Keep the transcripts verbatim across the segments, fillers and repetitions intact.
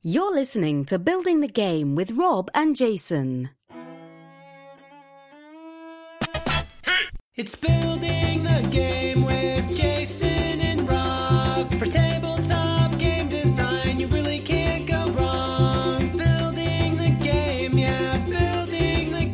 You're listening to Building the Game with Rob and Jason. It's Building the Game with Jason and Rob. For tabletop game design, you really can't go wrong. Building the game, yeah, building the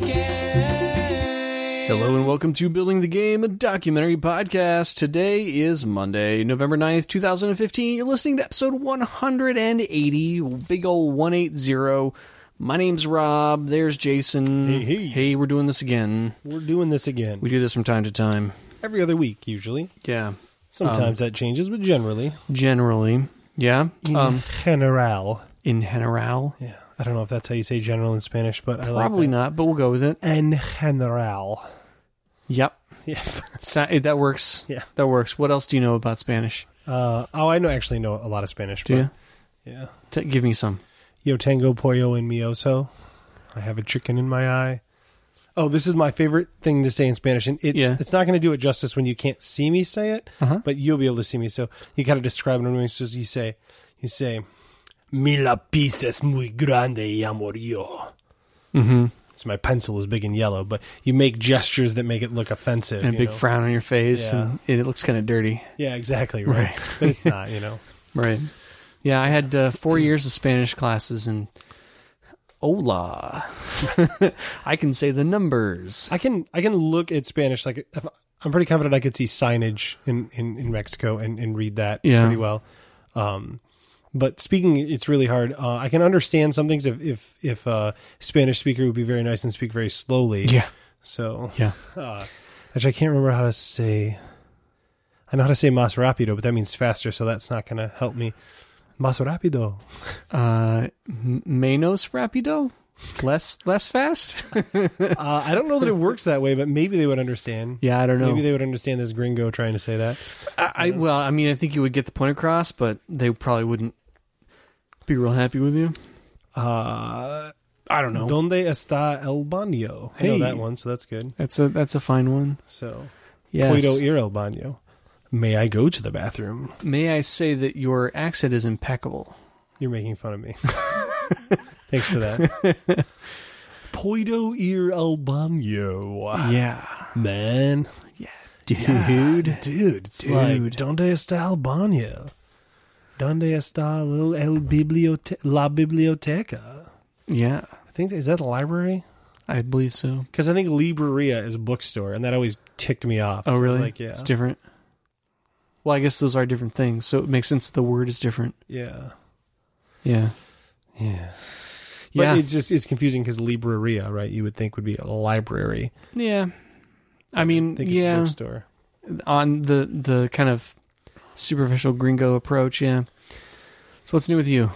game. Hello and welcome to Building the Game, a documentary podcast. Today is Monday, November ninth, two thousand fifteen. You're listening to episode one hundred eighty, big ol' one eighty. My name's Rob. There's Jason. Hey, hey. Hey, we're doing this again. We're doing this again. We do this from time to time. Every other week, usually. Yeah. Sometimes um, that changes, but generally. Generally. Yeah. In um, general. In general. Yeah. I don't know if that's how you say general in Spanish, but I like Probably that. not, but we'll go with it. En general. Yep. Yeah. Sa- that works. Yeah. That works. What else do you know about Spanish? Uh, oh, I know actually know a lot of Spanish. Do but, you? Yeah. T- give me some. Yo tengo pollo en mi oso. I have a chicken in my eye. Oh, this is my favorite thing to say in Spanish. And it's Yeah. it's not going to do it justice when you can't see me say it, Uh-huh. but you'll be able to see me. So you kind of describe it. And so you say, you say, mi lápiz es muy grande y amarillo. Mm-hmm. So my pencil is big and yellow, but you make gestures that make it look offensive. And a you big know? frown on your face, Yeah. and it, it looks kind of dirty. Yeah, exactly. Right. Right. But it's not, you know. Right. Yeah, I had uh, four years of Spanish classes, and hola. I can say the numbers. I can I can look at Spanish like if, I'm pretty confident I could see signage in, in, in Mexico and, and read that Yeah. pretty well. Um, but speaking, it's really hard. Uh, I can understand some things if if if a Spanish speaker would be very nice and speak very slowly. Yeah. So Yeah. uh, actually, I can't remember how to say. I know how to say más rápido, but that means faster, so that's not going to help me. Más rápido. Uh, m- menos rapido? Less less fast? uh, I don't know that it works that way, but maybe they would understand. Yeah, I don't know. Maybe they would understand this gringo trying to say that. I, I Well, I mean, I think you would get the point across, but they probably wouldn't be real happy with you. Uh, I don't know. ¿Dónde está el baño? I know Hey. that one, so that's good. That's a that's a fine one. So, Yes. ¿Puedo ir al baño? May I go to the bathroom? May I say that your accent is impeccable? You're making fun of me. Thanks for that. ¿Puedo ir al baño? Yeah. Man. Dude. Yeah, dude, it's Dude. like, ¿Dónde está el baño? ¿Dónde está el, el bibliote- la biblioteca? Yeah, I think, is that a library? I believe so. Because I think libreria is a bookstore, and that always ticked me off. Oh, So I was really? like, yeah. It's different. Well, I guess those are different things, so it makes sense that the word is different. Yeah. Yeah. Yeah. But Yeah. it just is confusing because libreria, right? You would think would be a library. Yeah. I mean, I think it's a yeah, bookstore. on the, the kind of superficial gringo approach, yeah. So what's new with you?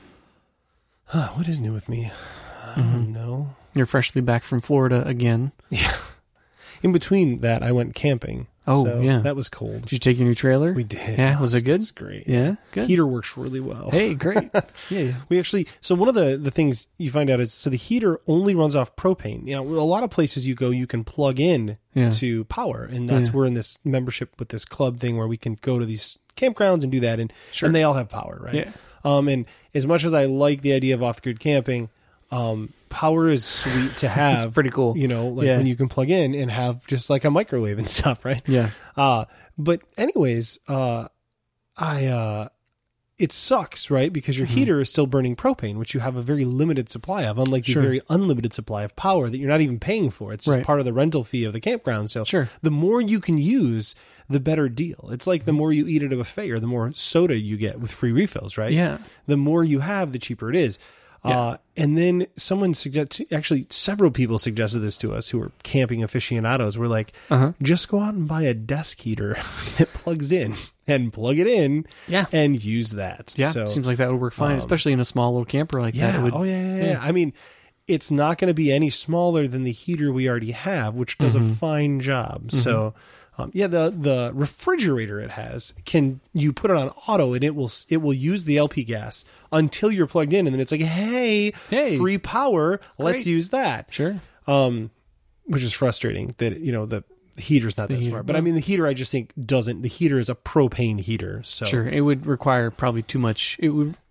Huh, what is new with me? I Mm-hmm. don't know. You're freshly back from Florida again. Yeah. In between that, I went camping. Oh, so yeah. That was cold. Did you take your new trailer? We did. Yeah, was it good? It's great. Yeah, good. Heater works really well. Hey, great. Yeah, yeah. We actually, so one of the, the things you find out is, so the heater only runs off propane. You know, a lot of places you go, you can plug in Yeah. to power. And that's, Yeah. we're in this membership with this club thing where we can go to these campgrounds and do that. And, Sure. and they all have power, right? Yeah. Um, and as much as I like the idea of off-grid camping, um, power is sweet to have. It's pretty cool. You know, like Yeah. when you can plug in and have just like a microwave and stuff, right? Yeah. Uh, but anyways, uh, I, uh, it sucks, right? Because your Mm-hmm. heater is still burning propane, which you have a very limited supply of, unlike the Sure. very unlimited supply of power that you're not even paying for. It's just Right. part of the rental fee of the campground. So Sure. the more you can use, the better deal. It's like the more you eat at a buffet or the more soda you get with free refills, right? Yeah. The more you have, the cheaper it is. Yeah. Uh, and then someone suggested, actually several people suggested this to us who were camping aficionados. We're like, Uh-huh. just go out and buy a desk heater that plugs in and plug it in Yeah. and use that. Yeah, So, seems like that would work fine, um, especially in a small little camper like that. yeah. It would, oh, yeah, yeah, yeah. yeah. I mean, it's not going to be any smaller than the heater we already have, which does Mm-hmm. a fine job. So, um, yeah, the the refrigerator it has can you put it on auto and it will it will use the L P gas until you're plugged in, and then it's like, hey, Hey. free power, let's Great. use that. Sure. Um, which is frustrating that you know the heater's not that heater, smart. But I mean, the heater I just think doesn't. The heater is a propane heater, so Sure. It would require probably too much. It would.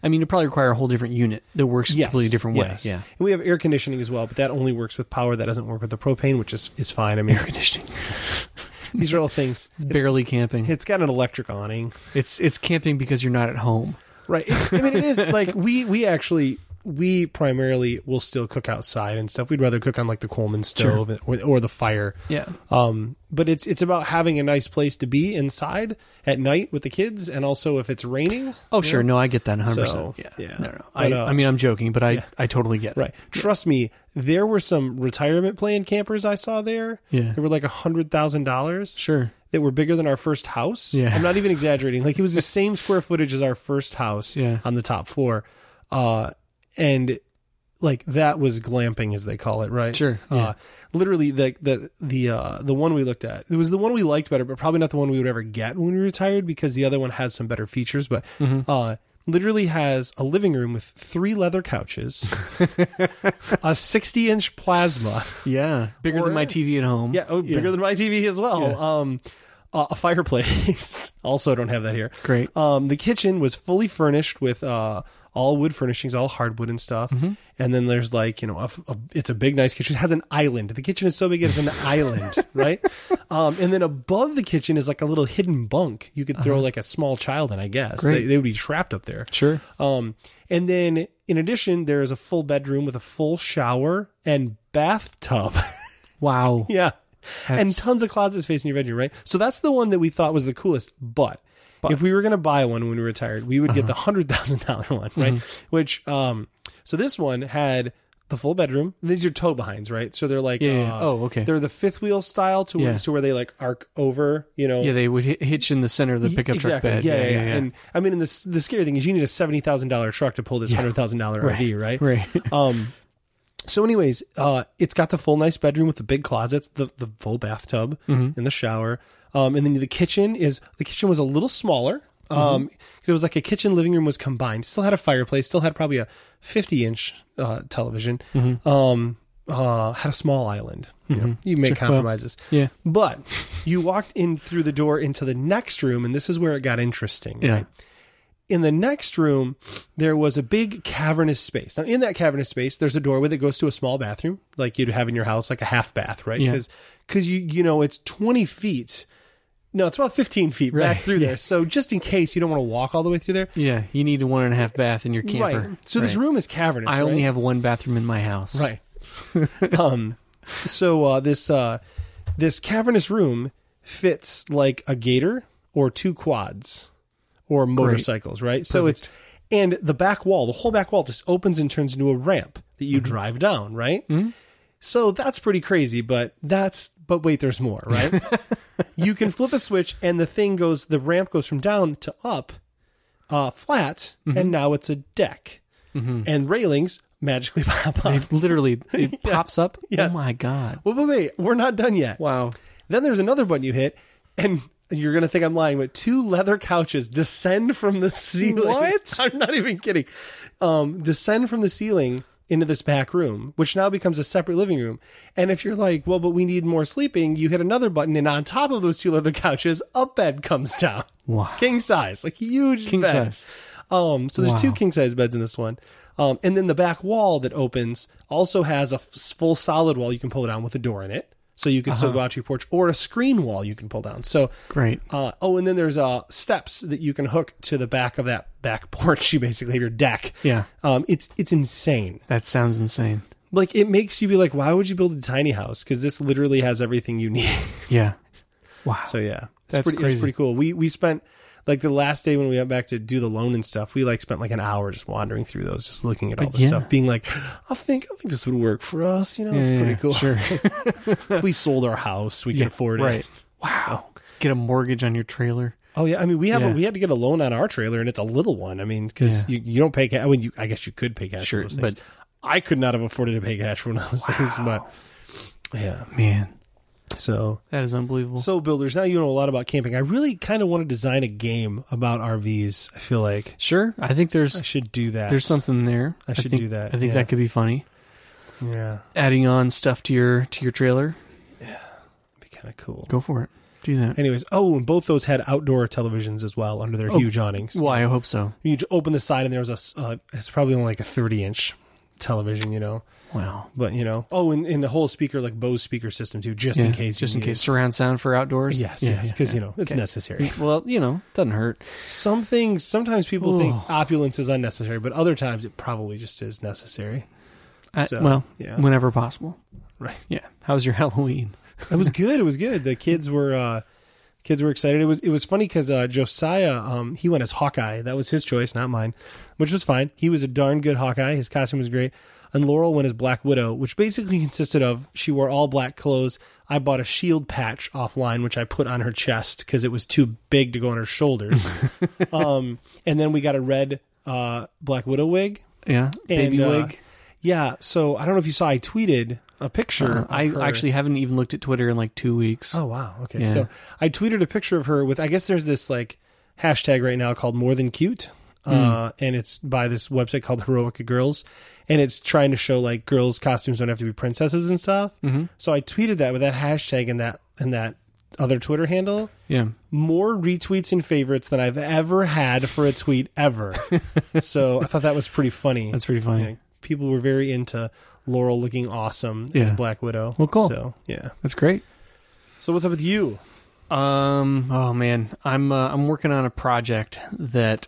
I mean, it probably require a whole different unit that works a Yes, completely different way. yes. Yeah. And we have air conditioning as well, but that only works with power. That doesn't work with the propane, which is, is fine. I mean, Air conditioning. these are all things. It's barely camping. It's got an electric awning. It's it's camping because you're not at home. Right. It's, I mean, it is like we, we actually, we primarily will still cook outside and stuff. We'd rather cook on like the Coleman stove or, or the fire. Yeah. Um, but it's, it's about having a nice place to be inside at night with the kids. And also if it's raining. Oh, sure. No, I get that one hundred So, percent. yeah. Yeah. No, no. But, I, uh, I mean, I'm joking, but I, yeah. I totally get it. Right. Trust me, there were some retirement plan campers I saw there. Yeah. They were like a hundred thousand dollars. Sure. That were bigger than our first house. Yeah. I'm not even exaggerating. Like it was the same square footage as our first house Yeah. on the top floor. Uh, and like that was glamping as they call it, right? Sure, yeah. Uh, literally the, the, the, uh, the one we looked at, it was the one we liked better, but probably not the one we would ever get when we retired because the other one has some better features, but, Mm-hmm. uh, literally has a living room with three leather couches, a sixty inch plasma. Yeah. Bigger Or- than my T V at home. Yeah. Oh, bigger than my T V as well. Yeah. Um, uh, a fireplace. Also don't have that here. Great. Um, the kitchen was fully furnished with, uh, all wood furnishings, all hardwood and stuff. Mm-hmm. And then there's like, you know, a, a, it's a big, nice kitchen. It has an island. The kitchen is so big, it's an island, right? Um, and then above the kitchen is like a little hidden bunk. You could throw like a small child in, I guess. Great. They, they would be trapped up there. Sure. Um, and then in addition, there is a full bedroom with a full shower and bathtub. Wow. Yeah. And That's- tons of closets facing your bedroom, right? So that's the one that we thought was the coolest. But, if we were going to buy one when we retired, we would Uh-huh. get the one hundred thousand dollars one, right? Mm-hmm. Which, um, so this one had the full bedroom. These are tow behinds, right? So they're like, Yeah, yeah. uh, Oh, okay. They're the fifth wheel style to, Yeah. where, to where they like arc over, you know. Yeah, they would hi- hitch in the center of the pickup truck exactly. bed. Yeah, yeah, yeah. And I mean, and the, the scary thing is you need a seventy thousand dollars truck to pull this one hundred thousand dollars R V, right? Right. Um, so anyways, uh, it's got the full nice bedroom with the big closets, the, the full bathtub Mm-hmm. and the shower. Um, and then the kitchen is, the kitchen was a little smaller. Um, Mm-hmm. it was like a kitchen living room was combined, still had a fireplace, still had probably a fifty inch, uh, television. Mm-hmm. Um, uh, had a small island. You know, you make Sure. Well, compromises. yeah. But you walked in through the door into the next room, and this is where it got interesting. Yeah. Right? In the next room, there was a big cavernous space. Now, in that cavernous space, there's a doorway that goes to a small bathroom, like you'd have in your house, like a half bath, right? Yeah. Because because you you know it's twenty feet. No, it's about fifteen feet Right, back through yeah. there. So just in case you don't want to walk all the way through there, Yeah, you need a one and a half bath in your camper. right? So this Right. room is cavernous. I only right? have one bathroom in my house. Right. um, so uh, this uh, this cavernous room fits like a gator or two quads or motorcycles, right? So it's and the back wall, the whole back wall just opens and turns into a ramp that you drive down, right? Mm-hmm. So that's pretty crazy, but that's but wait, there's more, right? You can flip a switch and the thing goes, the ramp goes from down to up, uh, flat, and now it's a deck, and railings magically pop up. It literally it Yes, pops up. yes. Oh my god! Wait, wait, wait, we're not done yet. Wow. Then there's another button you hit, and you're gonna think I'm lying, but two leather couches descend from the ceiling. What? I'm not even kidding. Um, descend from the ceiling into this back room, which now becomes a separate living room. And if you're like, well, but we need more sleeping, you hit another button, and on top of those two leather couches, a bed comes down. Wow. King size, like huge King bed. size. Um, so there's Wow. two king size beds in this one. Um, and then the back wall that opens also has a f- full solid wall you can pull down with a door in it. So you can still Uh-huh. go out to your porch, or a screen wall you can pull down. So Great. uh, oh, and then there's uh, steps that you can hook to the back of that back porch. You basically have your deck. Yeah. Um, it's it's insane. That sounds insane. Like it makes you be like, why would you build a tiny house? Because this literally has everything you need. Yeah. Wow. So yeah, it's That's pretty, crazy. It's pretty cool. We we spent like the last day when we went back to do the loan and stuff. We like spent like an hour just wandering through those, just looking at all this Yeah. stuff, being like, I think I think this would work for us. You know, it's Yeah, pretty yeah, cool. Sure. We sold our house. We Yeah, can afford it. right. Wow. Get a mortgage on your trailer. Oh yeah, I mean we have Yeah. a, we had to get a loan on our trailer, and it's a little one. I mean, because Yeah. you, you don't pay cash. I mean, you, I guess you could pay cash Sure, for those things. but- I could not have afforded to pay cash for one of those things. But yeah, Man, so that is unbelievable. so builders, now you know a lot about camping. I really kind of want to design a game about R Vs. I feel like Sure. I think there's I should do that. there's something there. I should think- do that, I think yeah. that could be funny. Yeah, Adding on stuff to your to your trailer. it'd be kind of cool. Go for it. Do that. Anyways, oh, and both those had outdoor televisions as well under their Oh, huge awnings. Well, I hope so. You just open the side and there was a, s- uh, it's probably only like a thirty inch television, you know. Wow. But, you know, oh, and, and the whole speaker, like Bose speaker system too, just Yeah, in case. just you in need case. it. Surround sound for outdoors? Yes, Yeah, yes, yeah, because, yeah. you know, it's Okay. necessary. Well, you know, doesn't hurt. Some things, sometimes people Ooh. think opulence is unnecessary, but other times it probably just is necessary. I, So, well, yeah. whenever possible. Right. Yeah. How was your Halloween? It was good. It was good. The kids were uh, kids were excited. It was it was funny because uh, Josiah um, he went as Hawkeye. That was his choice, not mine, which was fine. He was a darn good Hawkeye. His costume was great. And Laurel went as Black Widow, which basically consisted of she wore all black clothes. I bought a shield patch offline, which I put on her chest because it was too big to go on her shoulders. um, and then we got a red uh, Black Widow wig. Yeah. Baby And, uh, wig. Yeah. So I don't know if you saw. I tweeted a picture. Uh, of I her. actually haven't even looked at Twitter in like two weeks. Oh wow. Okay. Yeah. So I tweeted a picture of her with I guess there's this like hashtag right now called More Than Cute. Hmm. Uh, and it's by this website called Heroica Girls, and it's trying to show like girls' costumes don't have to be princesses and stuff. Mm-hmm. So I tweeted that with that hashtag and that and that other Twitter handle. Yeah. More retweets and favorites than I've ever had for a tweet ever. So I thought that was pretty funny. That's pretty funny. Yeah, people were very into Laurel looking awesome as Yeah. Black Widow. Well, cool. So yeah. That's great. So what's up with you? Um. Oh man, I'm uh, I'm working on a project that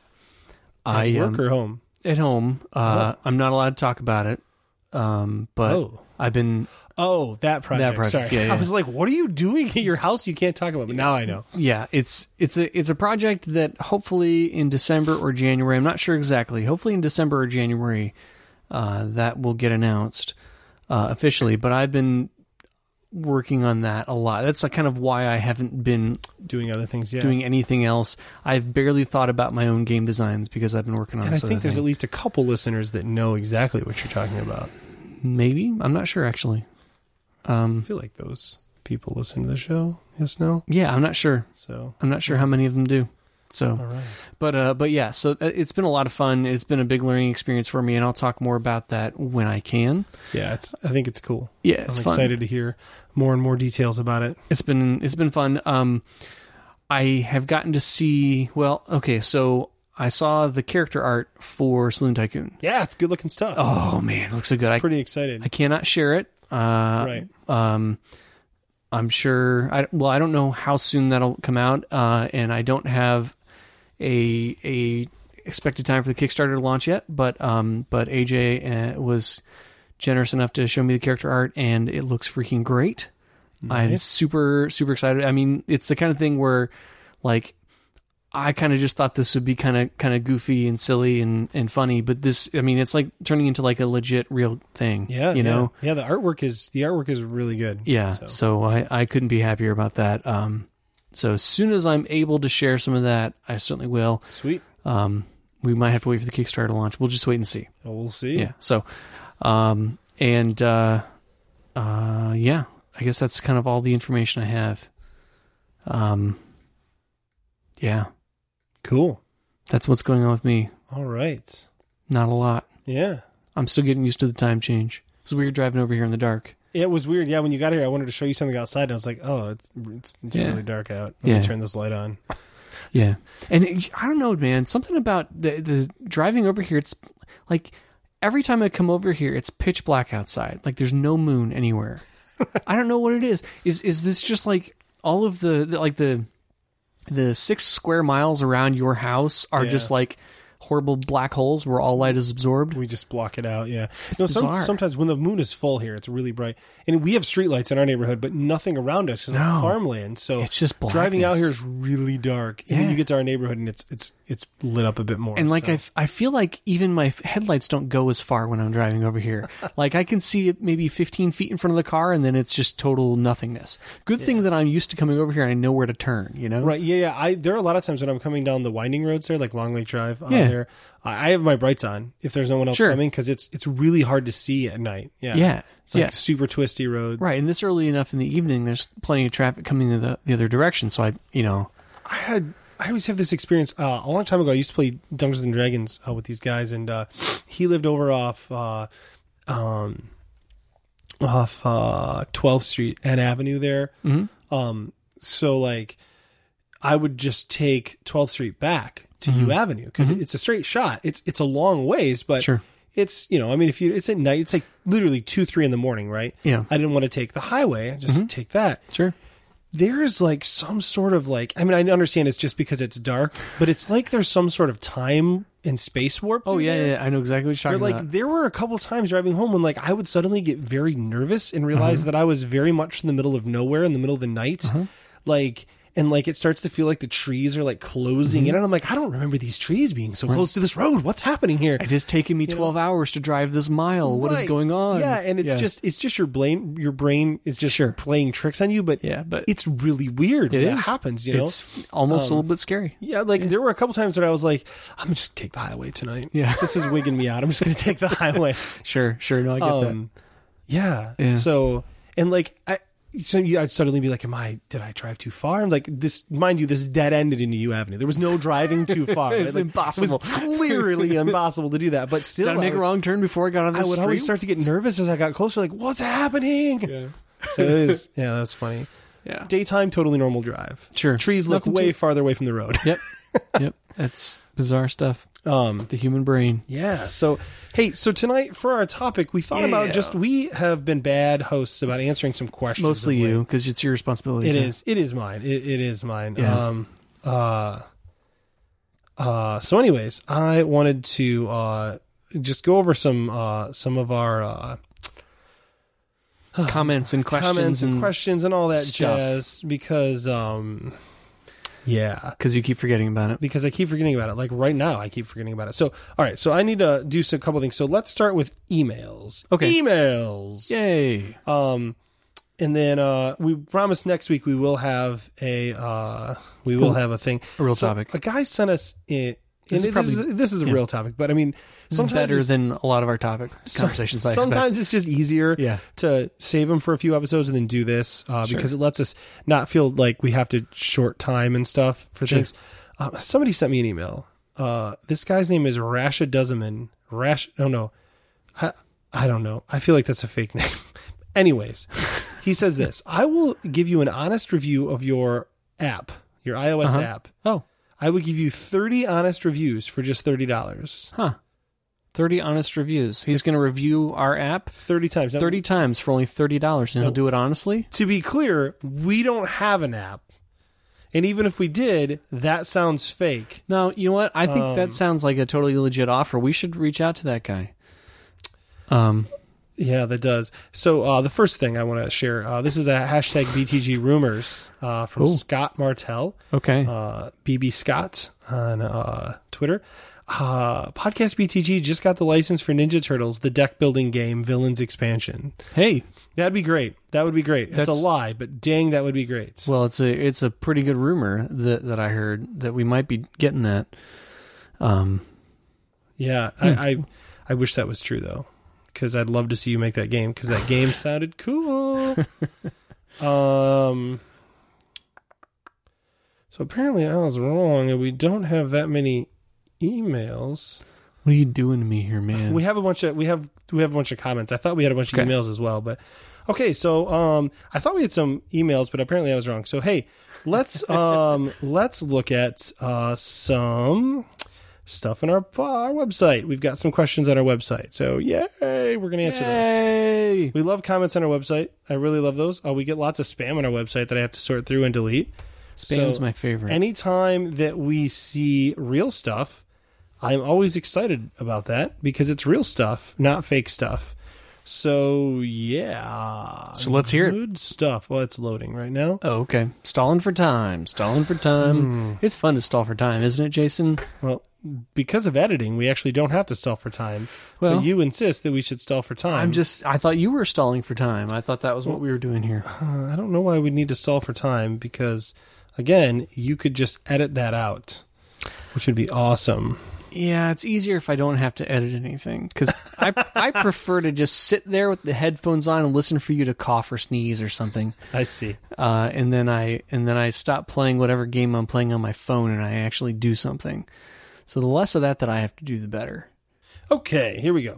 I At work um, or home? at home. Uh, I'm not allowed to talk about it. Um, but Oh. I've been Oh, that project. That project, Sorry. yeah, yeah. I was like, what are you doing at your house you can't talk about? But now I know. yeah. It's it's a it's a project that hopefully in December or January. I'm not sure exactly. Hopefully in December or January, uh, that will get announced uh, officially. But I've been working on that a lot. That's like kind of why I haven't been Doing other things, yeah. doing anything else. I've barely thought about my own game designs because I've been working on and I this other think there's thing. at least a couple listeners that know exactly what you're talking about. Maybe. I'm not sure actually. I feel like those people listen to the show. Yes, no? Yeah, I'm not sure. So, I'm not sure how many of them do. So, all right. but uh, but yeah, so uh, it's been a lot of fun. It's been a big learning experience for me, and I'll talk more about that when I can. Yeah, it's. I think it's cool. Yeah, it's I'm fun. excited to hear more and more details about it. It's been it's been fun. Um, I have gotten to see. Well, okay, so I saw the character art for Saloon Tycoon. Yeah, it's good looking stuff. Oh man, it looks so good. I, Pretty excited. I cannot share it. Uh, Right. Um, I'm sure. I well, I don't know how soon that'll come out, uh, and I don't have a a expected time for the Kickstarter to launch yet. But um, but A J uh, was generous enough to show me the character art, and it looks freaking great. I'm Nice. super super excited. I mean, it's the kind of thing where, like, I kind of just thought this would be kind of kind of goofy and silly and, and funny, but this, I mean, it's like turning into like a legit real thing. Yeah, you know. yeah. Yeah, the artwork is the artwork is really good. Yeah, So. so, I, I couldn't be happier about that. Um, so as soon as I'm able to share some of that, I certainly will. Sweet. Um, we might have to wait for the Kickstarter launch. We'll just wait and see. Well, we'll see. Yeah. So, um, and uh, uh, yeah, I guess that's kind of all the information I have. Um, yeah, Cool. that's what's going on with me. All right. Not a lot. Yeah. I'm still getting used to the time change. It's weird driving over here in the dark. It was weird. Yeah, when you got here, I wanted to show you something outside, and I was like, "Oh, it's it's, it's Yeah. really dark out. Let Yeah. me turn this light on." Yeah. And it, I don't know, man. Something about the, the driving over here, it's like every time I come over here, it's pitch black outside. Like there's no moon anywhere. I don't know what it is. Is is this just like all of the, the like the the six square miles around your house are Yeah. just like horrible black holes where all light is absorbed? We just block it out. Yeah. No, some, bizarre. sometimes when the moon is full here, it's really bright, and we have streetlights in our neighborhood, but nothing around us because No. it's farmland. So It's just driving out blackness. here is really dark, and Yeah. then you get to our neighborhood, and it's it's it's lit up a bit more. And like so. I, f- I feel like even my f- headlights don't go as far when I'm driving over here. Like I can see it maybe fifteen feet in front of the car, and then it's just total nothingness. Good thing that I'm used to coming over here and I know where to turn. You know, Right, yeah, yeah. I there are a lot of times when I'm coming down the winding roads there, like Long Lake Drive. On Yeah. there, I I have my brights on if there's no one else Sure. coming because it's it's really hard to see at night. Yeah, Yeah, It's like yeah. super twisty roads. Right, and this early enough in the evening, there's plenty of traffic coming in the, the other direction. So I, you know, I had I always have this experience. Uh, a long time ago, I used to play Dungeons and Dragons uh, with these guys, and uh, he lived over off uh, um, off uh, twelfth Street and Avenue there. Mm-hmm. Um, so like I would just take twelfth Street back to Mm-hmm. U Avenue because it's a straight shot. It's it's a long ways, but Sure. it's, you know, I mean, if you, it's at night, it's like literally two, three in the morning, right? Yeah. I didn't want to take the highway. I just take that. Sure. There's like some sort of like, I mean, I understand it's just because it's dark, but it's like there's some sort of time and space warp. Oh, through yeah, there. yeah, I know exactly what you're Where, talking like about. there were a couple times driving home when like I would suddenly get very nervous and realize Uh-huh. that I was very much in the middle of nowhere in the middle of the night. Like, and like it starts to feel like the trees are like closing Mm-hmm. in, and I'm like, I don't remember these trees being so close to this road. What's happening here? It has taken me twelve hours to drive this mile. What is Right. going on? Yeah, and it's just it's just your brain your brain is just Sure. playing tricks on you, but Yeah, but it's really weird it when that is. happens, you know. It's almost a little bit scary. Yeah, like there were a couple times where I was like, I'm just gonna take the highway tonight. Yeah. This is wigging me out. I'm just gonna take the highway. Sure, sure. No, I get Um, yeah. Yeah. So and like I so you, I'd suddenly be like, "Am I? Did I drive too far?" I'm like, "This, mind you, this dead ended into U Avenue. There was no driving too far. It's Like, impossible. It was clearly impossible to do that. But that. still, Did I make I, a wrong turn before I got on the I would street? always start to get nervous as I got closer. Like, what's happening? Yeah. So it is. Yeah, that's funny. Yeah. Daytime, totally normal drive. Sure. Trees look Nothing way too- farther away from the road. Yep. Yep. That's bizarre stuff. Um. The human brain. Yeah. So, hey, so tonight for our topic, we thought about Yeah. just we have been bad hosts about answering some questions. Mostly of late. you, because it's your responsibility. It to- is. It is mine. It, it is mine. Yeah. Um. Uh. Uh. So, anyways, I wanted to uh just go over some uh some of our uh Comments and questions comments and, and questions and all that stuff. jazz because um yeah because you keep forgetting about it. because I keep forgetting about it. Like right now, I keep forgetting about it. So, all right. So I need to do a couple things. So let's start with emails. Okay. Emails. Yay. Um, and then uh, we promise next week we will have a uh, we will Cool. have a thing. A real So topic. A guy sent us in. This and is probably- this, is, this is a yeah. real topic, but I mean, This is sometimes better it's- than a lot of our topic conversations. I expect. sometimes it's just easier Yeah. to save them for a few episodes and then do this uh, Sure. because it lets us not feel like we have to short time and stuff for Sure. things. Uh, somebody sent me an email. Uh, this guy's name is Rasha Dozeman. Rash, oh no, I, I don't know. I feel like that's a fake name. Anyways, he says this: I will give you an honest review of your app, your iOS Uh-huh. app. Oh, I will give you thirty honest reviews for just thirty dollars. huh. thirty honest reviews. He's going to review our app Thirty times. Now, thirty times for only thirty dollars, and he'll do it honestly. to be clear, we don't have an app. And even if we did, that sounds fake. No, you know what? I think Um, that sounds like a totally legit offer. We should reach out to that guy. Um, Yeah, that does. So uh, the first thing I want to share, uh, this is a hashtag B T G rumors uh, from Cool. Scott Martell, okay. uh, B B Scott on uh, Twitter. Uh, Podcast B T G just got the license for Ninja Turtles, the deck building game Villains expansion. Hey, That'd be great. That would be great. It's That's- a lie, but dang, that would be great. well, it's a it's a pretty good rumor that that I heard that we might be getting that. Um, Yeah, Hmm. I, I I wish that was true though, because I'd love to see you make that game because that game sounded cool. um. So apparently I was wrong, and we don't have that many emails. what are you doing to me here, man? We have a bunch of we have we have a bunch of comments. I thought we had a bunch of Okay. emails as well, but okay. So um, I thought we had some emails, but apparently I was wrong. So hey, let's um let's look at uh some stuff on our our website. We've got some questions on our website. So yay, we're gonna answer those. Yay! We love comments on our website. I really love those. Uh, we get lots of spam on our website that I have to sort through and delete. Spam So is my favorite. Anytime that we see real stuff, I'm always excited about that because it's real stuff, not fake stuff. So yeah. So let's hear it. Good stuff. Well, it's loading right now. Oh, okay. Stalling for time. Stalling for time. Hmm. It's fun to stall for time, isn't it, Jason? Well, because of editing, we actually don't have to stall for time. Well- but you insist that we should stall for time. I'm just. I thought you were stalling for time. I thought that was what we were doing here. Uh, I don't know why we need to stall for time because, again, you could just edit that out, which would be awesome. Yeah, it's easier if I don't have to edit anything because I I prefer to just sit there with the headphones on and listen for you to cough or sneeze or something, I see. uh, and then I and then I stop playing whatever game I'm playing on my phone and I actually do something. So the less of that that I have to do, the better. Okay, here we go.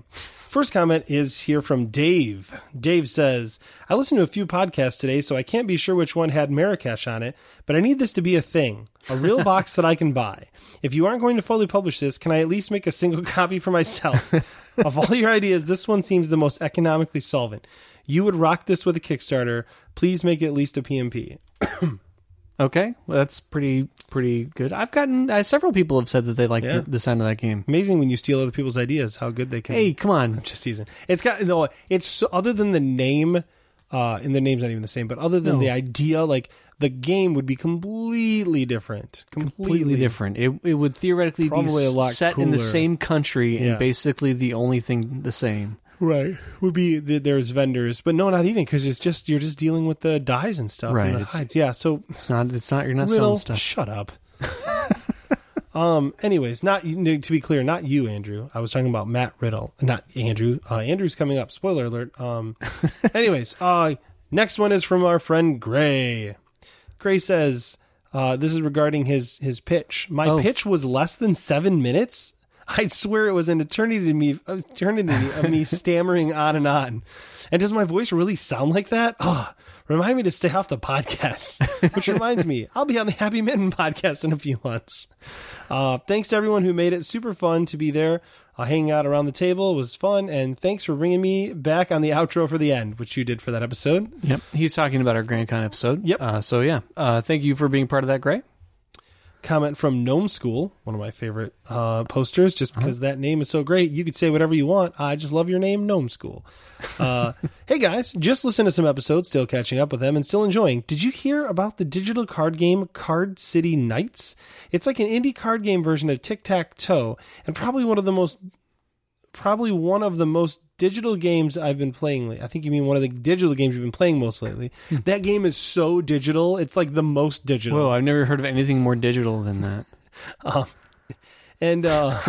First comment is here from Dave. Dave says, I listened to a few podcasts today, so I can't be sure which one had Marrakesh on it, but I need this to be a thing, a real box that I can buy. If you aren't going to fully publish this, can I at least make a single copy for myself? Of all your ideas, this one seems the most economically solvent. You would rock this with a Kickstarter. Please make it at least a P M P. Okay, well, that's pretty pretty good. I've gotten uh, several people have said that they like Yeah. the, the sound of that game. Amazing when you steal other people's ideas, how good they can Hey, come on. I'm just teasing. It's got no. It's so, other than the name, uh, and the name's not even the same. But other than No. the idea, like the game would be completely different. Completely, Completely different. It it would theoretically Probably be a lot set in the cooler. same country Yeah. and basically the only thing the same. Right. Would be that there's vendors, but no, not even because it's just you're just dealing with the dyes and stuff. Right, And the it's- hides. Yeah. So It's not. It's not. You're not Riddle, selling stuff. shut up. um. Anyways, not to be clear, not you, Andrew. I was talking about Matt Riddle, not Andrew. Uh, Andrew's coming up. Spoiler alert. Um. anyways, uh, next one is from our friend Gray. Gray says, uh, this is regarding his his pitch. My Oh. pitch was less than seven minutes. I swear it was an eternity to me, eternity of me stammering on and on. And does my voice really sound like that? Oh, remind me to stay off the podcast. Which reminds me, I'll be on the Happy Mitten podcast in a few months. Uh, thanks to everyone who made it super fun to be there. Uh, hanging out around the table was fun. And thanks for bringing me back on the outro for the end, which you did for that episode. Yep. He's talking about our Grand Con episode. Yep. Uh, so yeah. Uh, thank you for being part of that, Gray. Comment from Gnome School, one of my favorite uh, posters, just because that name is so great. You could say whatever you want. I just love your name, Gnome School. Uh, hey guys, just listen to some episodes, still catching up with them and still enjoying. Did you hear about the digital card game Card City Nights? It's like an indie card game version of Tic-Tac-Toe, and probably one of the most probably one of the most digital games I've been playing lately. I think you mean one of the digital games you've been playing most lately. That game is so digital. It's like the most digital. Whoa, I've never heard of anything more digital than that. Um, and uh,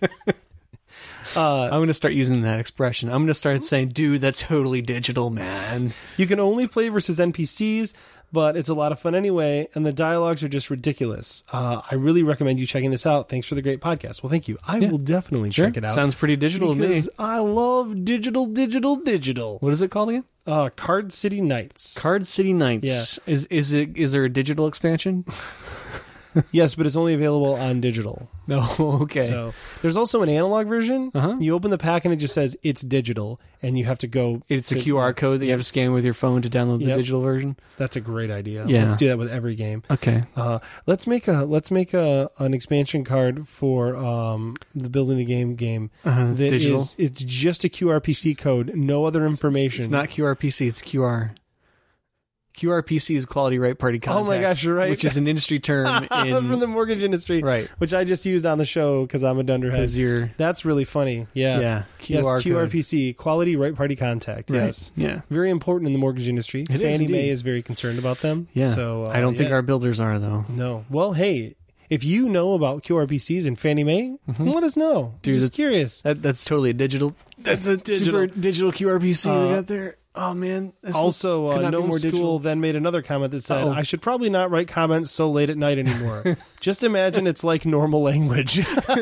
I'm going to start using that expression. I'm going to start saying, dude, that's totally digital, man. you can only play versus N P Cs, but it's a lot of fun anyway, and the dialogues are just ridiculous. Uh, I really recommend you checking this out. Thanks for the great podcast. Well, thank you. I Yeah. will definitely Sure. check it out. Sounds pretty digital to me. because I love digital, digital, digital. What is it called again? Uh, Card City Nights. Card City Nights. Is is it is there a digital expansion? Yes, but it's only available on digital. No. Okay. So there's also an analog version. Uh-huh. You open the pack and it just says it's digital, and you have to go. It's a to- Q R code that you have to scan with your phone to download the Yep. digital version. That's a great idea. Yeah. Let's do that with every game. Okay. Uh, let's make a let's make a an expansion card for um, the building the game game. Uh-huh, it's that digital. is- it's just a Q R P C code, no other information. It's not Q R P C, it's Q R. Q R P C is quality right party contact. Oh my gosh, you're right. Which is an industry term from the in mortgage industry, Right. Which I just used on the show because I'm a dunderhead. because you're That's really funny. Yeah, yeah, yes, Q R Q R P code. C, quality right party contact. Right. Yes, Yeah. very important in the mortgage industry. It is Fannie Mae indeed. is very concerned about them. Yeah. so uh, I don't think yeah. our builders are though. No. Well, hey, if you know about Q R P Cs and Fannie Mae, let us know. Dude, Just that's- curious. That that's totally a digital. That's a digital. super digital Q R P C Uh, we got there. Oh man. That's Also, could uh, not be Gnome more School digital. then made another comment that said, Uh-oh. I should probably not write comments so late at night anymore. Just imagine it's like normal language.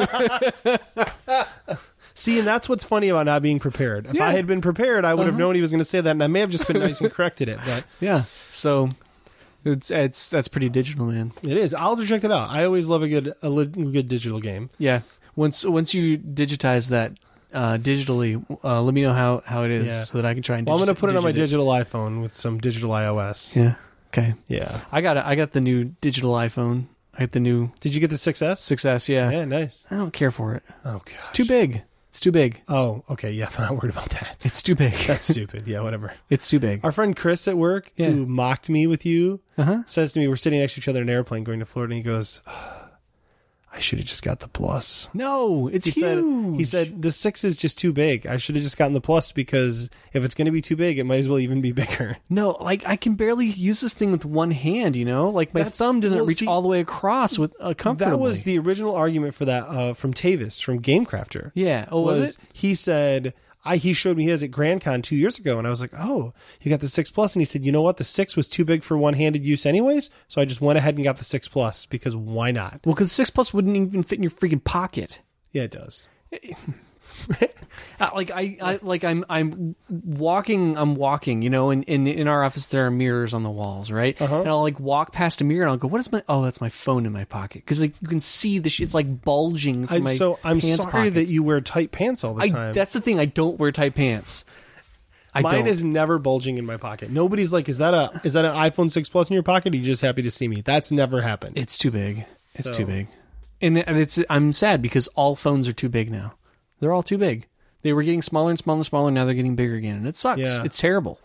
See, and that's what's funny about not being prepared. If Yeah. I had been prepared, I would have Uh-huh. known he was going to say that, and I may have just been nice and corrected it. But Yeah. So it's it's that's pretty digital, man. it is. I'll have to check it out. I always love a good a li- good digital game. Yeah. Once once you digitize that uh, digitally, uh, let me know how, how it is Yeah. so that I can try and. Well, I'm digi- going to put it on my digit digital iPhone with some digital iOS. Yeah. Okay. Yeah. I got it. I got the new digital iPhone. I got the new Did you get the six S? six S. Yeah. Yeah, nice. I don't care for it. Oh, It's too big. It's too big. Oh, okay. Yeah, I'm not worried about that. It's too big. That's stupid. Yeah, whatever. It's too big. Our friend Chris at work, Yeah. who mocked me with you, Uh huh. says to me, we're sitting next to each other in an airplane going to Florida, and he goes, I should have just got the plus. No, it's He huge. said, he said, the six is just too big. I should have just gotten the plus because if it's going to be too big, it might as well even be bigger. No, like I can barely use this thing with one hand. You know, like my That's- thumb doesn't well, reach see, all the way across with uh, comfortably. That was the original argument for that uh, from Tavis, from Gamecrafter. yeah. Oh, was, it? He said, I, he showed me his at Grand Con two years ago, and I was like, oh, you got the six plus, and he said, you know what, the six was too big for one-handed use anyways, so I just went ahead and got the six plus, because why not? Well, because six plus wouldn't even fit in your freaking pocket. Yeah, it does. Uh, like I, I like I'm I'm walking I'm walking you know in, in in our office there are mirrors on the walls, right? Uh-huh. And I'll like walk past a mirror and I'll go, what is my oh that's my phone in my pocket, because like you can see the shit, it's like bulging from I, my so I'm pants sorry pockets. that you wear tight pants all the I, time. that's the thing, I don't wear tight pants. I Mine don't. is never bulging in my pocket. Nobody's like, is that a is that an iPhone six Plus in your pocket? Or are you just happy to see me? That's never happened. It's too big. It's So- too big, and and it's I'm sad because all phones are too big now. They're all too big. They were getting smaller and smaller and smaller. Now they're getting bigger again, and it sucks. Yeah. It's terrible.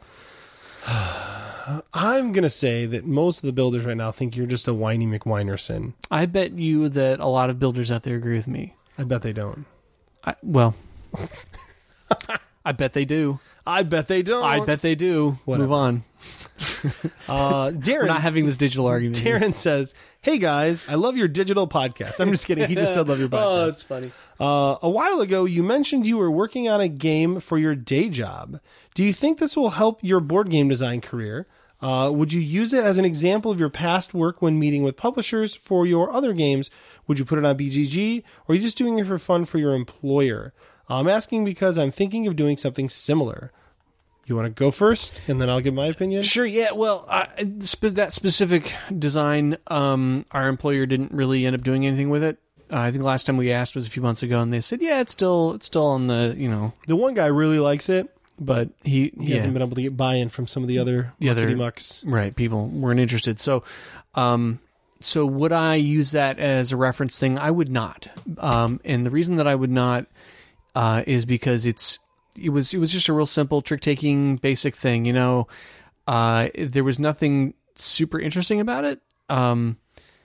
I'm gonna say that most of the builders right now think you're just a whiny McWhinerson. I bet you that a lot of builders out there agree with me. I bet they don't. I, well, I bet they do. I bet they don't. I bet they do. Whatever. Move on. Uh, Darren, We're not having this digital argument. here. Darren says, "Hey guys, I love your digital podcast." I'm just kidding. He just said, "Love your podcast." Oh, it's funny. Uh, a while ago, you mentioned you were working on a game for your day job. Do you think this will help your board game design career? Uh, would you use it as an example of your past work when meeting with publishers for your other games? Would you put it on B G G, or are you just doing it for fun for your employer? I'm asking because I'm thinking of doing something similar. You want to go first, and then I'll give my opinion? Sure, yeah. Well, I, spe- that specific design, um, our employer didn't really end up doing anything with it. Uh, I think the last time we asked was a few months ago, and they said, yeah, it's still it's still on the, you know. The one guy really likes it, But he, he yeah, hasn't been able to get buy-in from some of the other The other- mucks. right, people weren't interested. So, um, so would I use that as a reference thing? I would not. Um, and the reason that I would not uh, is because it's it was it was just a real simple trick-taking basic thing. You know, uh, there was nothing super interesting about it. Um,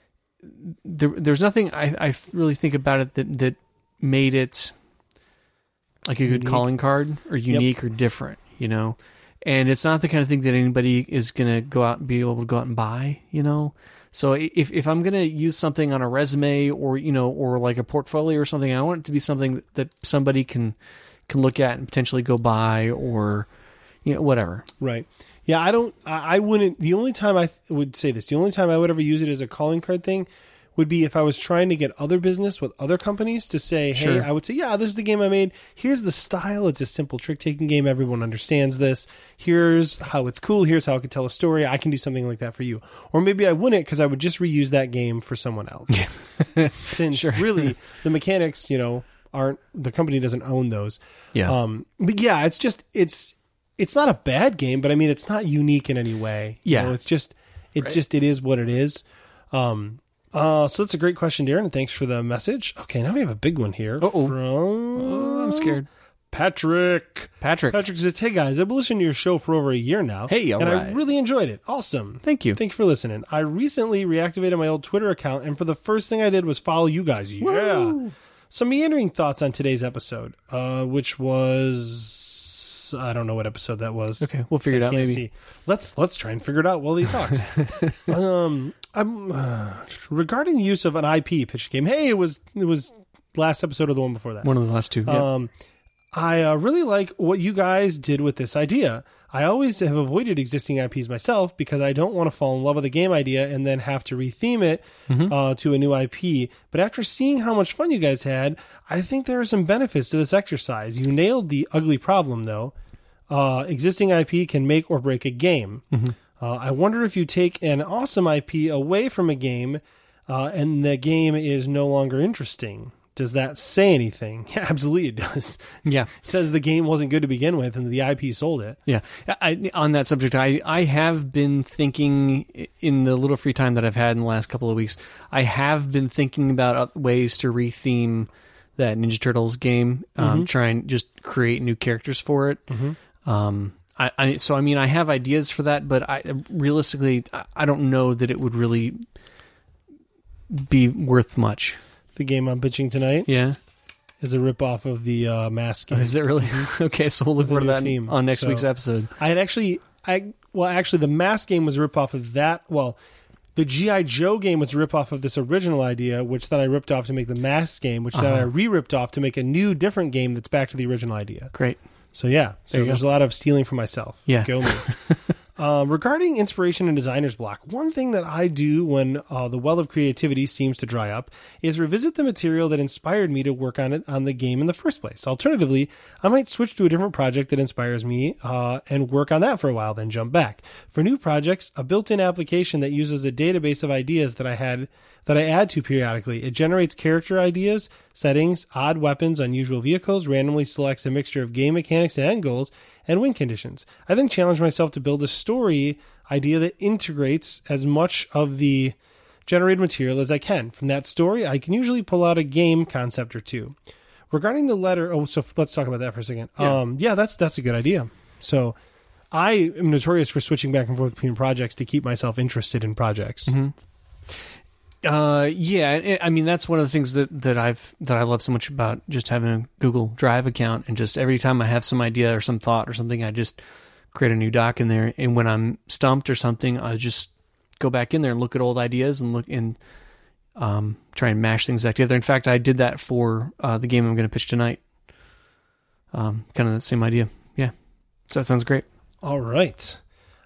there, there's nothing I, I really think about it that that made it like a good Unique. calling card or unique or different. You know. And it's not the kind of thing that anybody is going to go out and be able to go out and buy, you know? So if if I'm going to use something on a resume or, you know, or like a portfolio or something, I want it to be something that somebody can can look at and potentially go buy or, you know, whatever. Right. Yeah, I don't, I I wouldn't, the only time I th- would say this, the only time I would ever use it as a calling card thing would be if I was trying to get other business with other companies to say, hey, Sure. I would say, yeah, this is the game I made. Here's the style. It's a simple trick-taking game. Everyone understands this. Here's how it's cool. Here's how I could tell a story. I can do something like that for you. Or maybe I wouldn't because I would just reuse that game for someone else. Since really the mechanics, you know, aren't, the company doesn't own those. Yeah. Um, but yeah, it's just, it's, it's not a bad game, but I mean, it's not unique in any way. You Yeah. know, it's just, it Right. just, it is what it is. Um, uh, so that's a great question, Darren, and thanks for the message. Okay, now we have a big one here. Uh-oh. From Oh, I'm scared. Patrick. Patrick. Patrick says, hey guys, I've been listening to your show for over a year now. Hey, all And I right. really enjoyed it. Awesome. Thank you. Thank you for listening. I recently reactivated my old Twitter account, and for the first thing I did was follow you guys. Yeah. Woo! Some meandering thoughts on today's episode, uh, which was I don't know what episode that was. Okay, we'll figure it out Can't maybe. see. Let's let's try and figure it out while he talks. um, I'm uh, regarding the use of an I P pitch game. Hey, it was it was last episode or the one before that. One of the last two. Yeah. Um, I uh, really like what you guys did with this idea. I always have avoided existing I Ps myself because I don't want to fall in love with a game idea and then have to retheme it uh, to a new I P. But after seeing how much fun you guys had, I think there are some benefits to this exercise. You nailed the ugly problem, though. Uh, existing I P can make or break a game. Uh, I wonder if you take an awesome I P away from a game uh, and the game is no longer interesting. Does that say anything? Yeah, absolutely it does. yeah. It says the game wasn't good to begin with and the I P sold it. Yeah. I, on that subject, I, I have been thinking in the little free time that I've had in the last couple of weeks, I have been thinking about ways to retheme that Ninja Turtles game, um, Mm-hmm. try and just create new characters for it. Mm-hmm. Um, I, I, so, I mean, I have ideas for that, but I realistically, I, I don't know that it would really be worth much. The game I'm pitching tonight Yeah. is a ripoff of the uh, Mask game. Is it really? okay, so we'll look With a forward to new that theme. on next So- week's episode. I had actually, I well, actually, the Mask game was a ripoff of that. Well, the G I. Joe game was a ripoff of this original idea, which then I ripped off to make the Mask game, which then Uh-huh. I re-ripped off to make a new, different game that's back to the original idea. Great. So yeah, so There you there's go. a lot of stealing from myself. Yeah. Go me. Uh, regarding inspiration and designer's block, one thing that I do when uh, the well of creativity seems to dry up is revisit the material that inspired me to work on it on the game in the first place. Alternatively, I might switch to a different project that inspires me uh, and work on that for a while, then jump back. For new projects, a built-in application that uses a database of ideas that I had that I add to periodically. It generates character ideas, settings, odd weapons, unusual vehicles, randomly selects a mixture of game mechanics and end goals, and win conditions. I then challenge myself to build a story idea that integrates as much of the generated material as I can. From that story, I can usually pull out a game concept or two. Regarding the letter, oh, so let's talk about that for a second. Yeah, um, yeah that's that's a good idea. So I am notorious for switching back and forth between projects to keep myself interested in projects. Mm-hmm. Uh, yeah, I mean that's one of the things that, that I've that I love so much about just having a Google Drive account, and just every time I have some idea or some thought or something, I just create a new doc in there. And when I'm stumped or something, I just go back in there and look at old ideas and look and um, try and mash things back together. In fact, I did that for uh, the game I'm going to pitch tonight. Um, kind of the same idea. Yeah, so that sounds great. All right.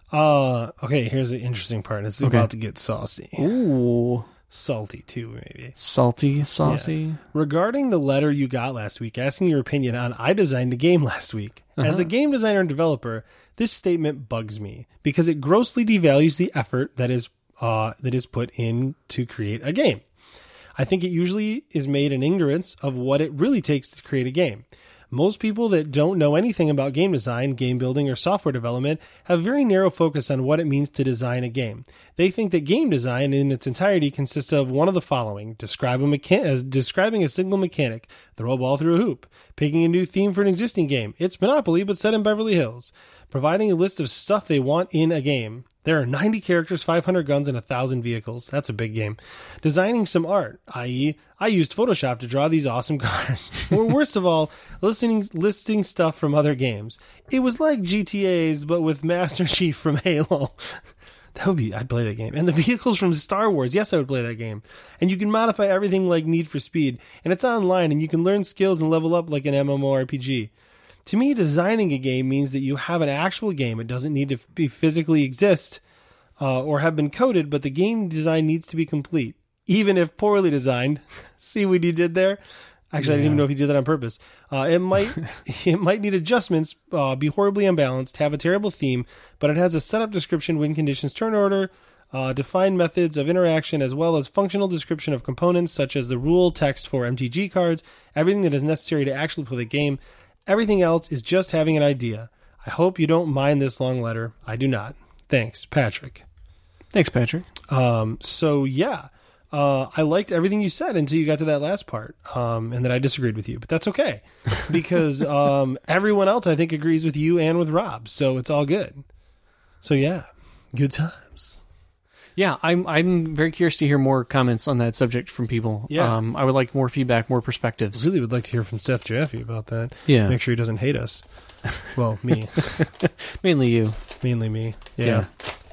Uh, okay, here's the interesting part. It's Okay. about to get saucy. Ooh, Salty, too, maybe. salty, saucy. Yeah. Regarding the letter you got last week, asking your opinion on I designed a game last week. Uh-huh. As a game designer and developer, this statement bugs me because it grossly devalues the effort that is uh, that is put in to create a game. I think it usually is made in ignorance of what it really takes to create a game. Most people that don't know anything about game design, game building, or software development have a very narrow focus on what it means to design a game. They think that game design in its entirety consists of one of the following: describe a mechan- as describing a single mechanic, throw a ball through a hoop, picking a new theme for an existing game. It's Monopoly, but set in Beverly Hills. Providing a list of stuff they want in a game. There are ninety characters, five hundred guns, and one thousand vehicles. That's a big game. Designing some art, that is, I used Photoshop to draw these awesome cars. Or worst of all, listing, listing stuff from other games. It was like G T A's, but with Master Chief from Halo. That would be, I'd play that game. And the vehicles from Star Wars, yes, I would play that game. And you can modify everything like Need for Speed. And it's online, and you can learn skills and level up like an MMORPG. To me, designing a game means that you have an actual game. It doesn't need to be physically exist uh, or have been coded, but the game design needs to be complete, even if poorly designed. See what he did there? Actually, yeah. I didn't even know if he did that on purpose. Uh, it might it might need adjustments, uh, be horribly unbalanced, have a terrible theme, but it has a setup description, win conditions, turn order, uh, defined methods of interaction, as well as functional description of components such as the rule text for M T G cards, everything that is necessary to actually play the game. Everything else is just having an idea. I hope you don't mind this long letter. I do not. Thanks, Patrick. Thanks, Patrick. Um, so, yeah, uh, I liked everything you said until you got to that last part, um, and then I disagreed with you. But that's okay, because um, everyone else, I think, agrees with you and with Rob, so it's all good. So, yeah, good times. Yeah, I'm I'm very curious to hear more comments on that subject from people. Yeah. Um, I would like more feedback, more perspectives. Really would like to hear from Seth Jaffe about that. Yeah. Make sure he doesn't hate us. Well, me. Mainly you. Mainly me. Yeah. Yeah.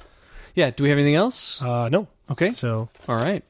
Yeah, do we have anything else? Uh, no. Okay. So, all right.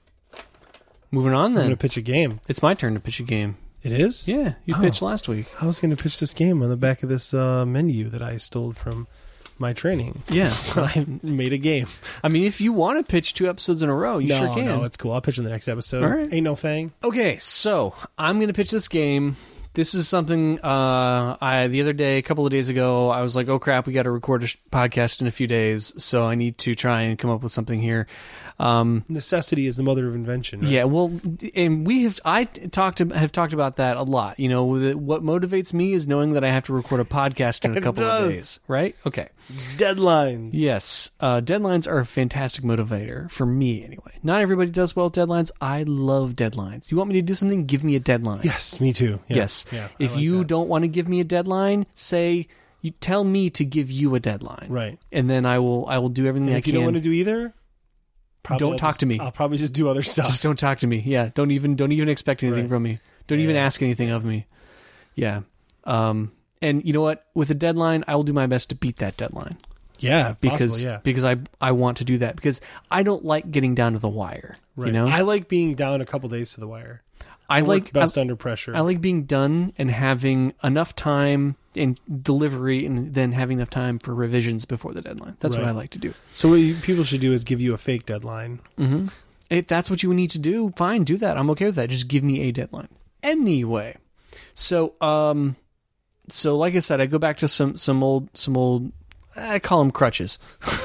Moving on I'm then. going to pitch a game. It's my turn to pitch a game. It is? Yeah, you Oh. pitched last week. I was going to pitch this game on the back of this uh, menu that I stole from my training. Yeah. I made a game. I mean, if you want to pitch two episodes in a row, you no, sure can. no, it's cool. I'll pitch in the next episode. All right. Ain't no thing. Okay, so I'm going to pitch this game. This is something uh, I the other day, a couple of days ago, I was like, oh crap, we got to record a sh- podcast in a few days, so I need to try and come up with something here. Um, Necessity is the mother of invention. Right? yeah, well, and we have I talked have talked about that a lot. You know, the, what motivates me is knowing that I have to record a podcast in a It couple of does. days, right? Okay. Deadlines. Yes, uh, deadlines are a fantastic motivator for me, anyway. Not everybody does well with deadlines. I love deadlines. You want me to do something? Give me a deadline. Yes, me too. Yeah. Yes. Yeah, I if like you that. don't want to give me a deadline, say you tell me to give you a deadline, Right. And then I will I will do everything And I if can. you don't want to do either, probably Don't I'll talk just- to me. I'll probably just do other stuff. Just don't talk to me. Yeah, don't even don't even expect anything Right. from me. Don't even Yeah. ask anything of me. Yeah. Um. And you know what? With a deadline, I will do my best to beat that deadline. yeah, Because possibly, yeah. because I I want to do that because I don't like getting down to the wire. Right. You know, I like being down a couple days to the wire. I work like best I, under pressure. I like being done and having enough time in delivery, and then having enough time for revisions before the deadline. That's Right. what I like to do. So what you, people should do is give you a fake deadline. Mm-hmm. If that's what you need to do, fine, do that. I'm okay with that. Just give me a deadline. Anyway, so um, so like I said, I go back to some some old some old. I call them crutches.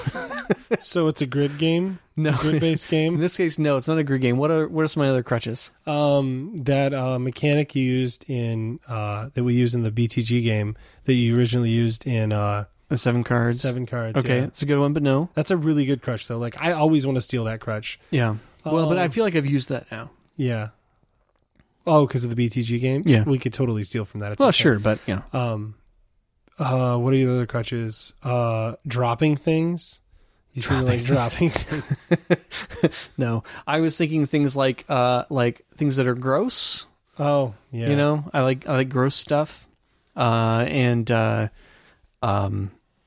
So it's a grid game. No, It's a grid-based in game. this case, no, it's not a grid game. What are what are some of my other crutches? Um, that uh, mechanic you used in uh, that we used in the B T G game that you originally used in uh, The seven cards. Seven Cards. Okay, yeah. it's a good one, but no. That's a really good crutch though. Like I always want to steal that crutch. Yeah. Well, but I Um, feel like I've used that now. Yeah. Oh, because of the B T G game. Yeah. we could totally steal from that. It's Well, okay. sure, but you know. Um, uh, what are your other crutches? Uh, dropping things. You seem to like dropping things. No, I was thinking things like uh like things that are gross. Oh, yeah. You know, I like I like gross stuff, uh, and uh, um,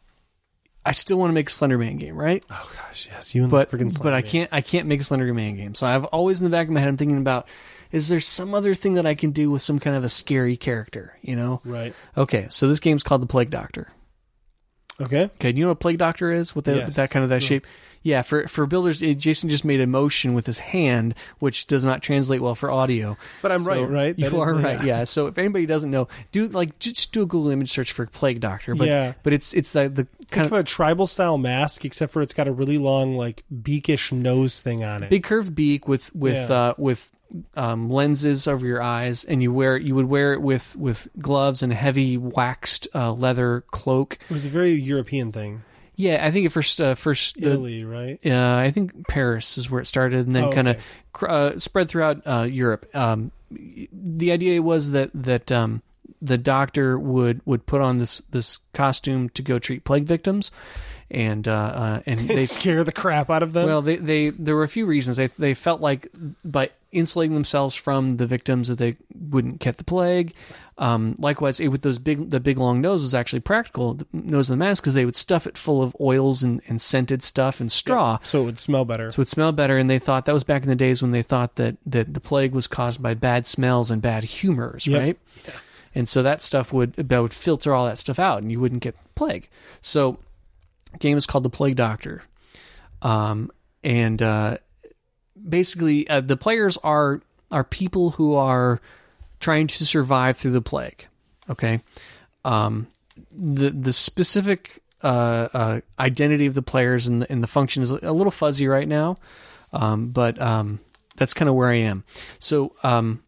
I still want to make a Slender Man game, right? Oh gosh, yes. You and But the freaking but I Slender Man. can't I can't make a Slender Man game. So I've always in the back of my head I'm thinking about, is there some other thing that I can do with some kind of a scary character? You know? Right. Okay, so this game's called the Plague Doctor. Okay. Okay, do you know what Plague Doctor is? With, the, Yes. with that kind of that No. shape? Yeah, for for builders, it, Jason just made a motion with his hand, which does not translate well for audio. But I'm So right, right? You That is are the- right, yeah. So if anybody doesn't know, do like just do a Google image search for Plague Doctor. But Yeah. but it's it's the the Think kind of of a tribal style mask, except for it's got a really long, like beakish nose thing on it. big curved beak with with Yeah. uh, with um, lenses over your eyes, and you wear you would wear it with with gloves and a heavy waxed uh, leather cloak. It was a very European thing. Yeah, I think it first uh, first the, Italy, right? Uh, I think Paris is where it started, and then Oh, kind of okay. cr- uh, spread throughout uh, Europe. Um, the idea was that that um, the doctor would, would put on this this costume to go treat plague victims, and uh, uh, and they Scare the crap out of them. well they, they there were a few reasons they they felt like by insulating themselves from the victims that they wouldn't get the plague. Um, likewise, it, with those big, the big long nose was actually practical. The nose of the mask, because they would stuff it full of oils and, and scented stuff and straw, so it would smell better. so it smelled better. And they thought that was back in the days when they thought that that the plague was caused by bad smells and bad humors, Yep. right? And so that stuff would that would filter all that stuff out, and you wouldn't get plague. So, the game is called the Plague Doctor, um, and uh, basically uh, the players are are people who are trying to survive through the plague. Okay, um, the the specific uh, uh, identity of the players and the, and the function is a little fuzzy right now, um, but um, that's kind of where I am. So, um,